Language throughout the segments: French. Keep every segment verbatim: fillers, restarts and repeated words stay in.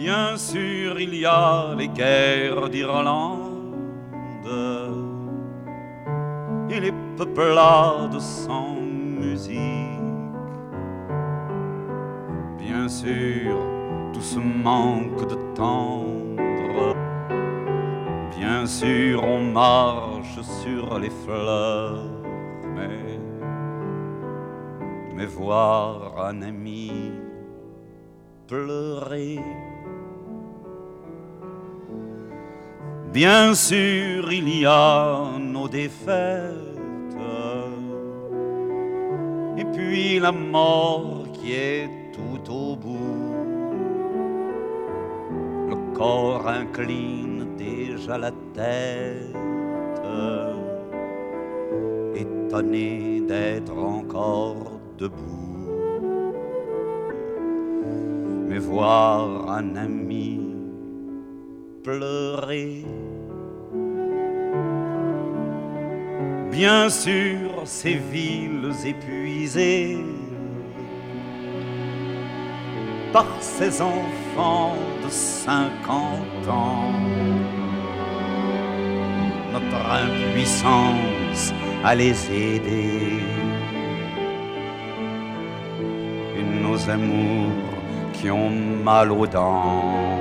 Bien sûr, il y a les guerres d'Irlande et les peuplades sans musique. Bien sûr, tout ce manque de tendre. Bien sûr, on marche sur les fleurs, mais, mais voir un ami pleurer. Bien sûr, il y a nos défaites, et puis la mort qui est tout au bout. Le corps incline déjà la tête, étonné d'être encore debout. Mais voir un ami pleurer, bien sûr, ces villes épuisées par ces enfants de cinquante ans, notre impuissance à les aider, et nos amours qui ont mal aux dents.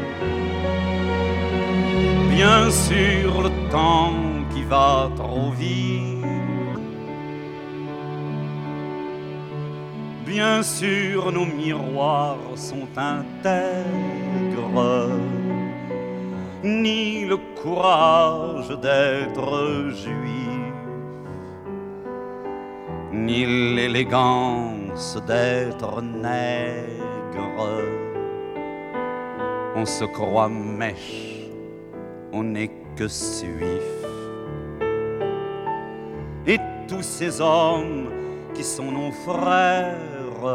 Bien sûr, le temps qui va trop vite. Bien sûr, nos miroirs sont intègres, ni le courage d'être juif, ni l'élégance d'être nègre. On se croit mèche, on n'est que suif. Et tous ces hommes qui sont nos frères,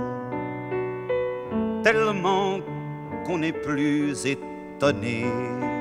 tellement qu'on n'est plus étonné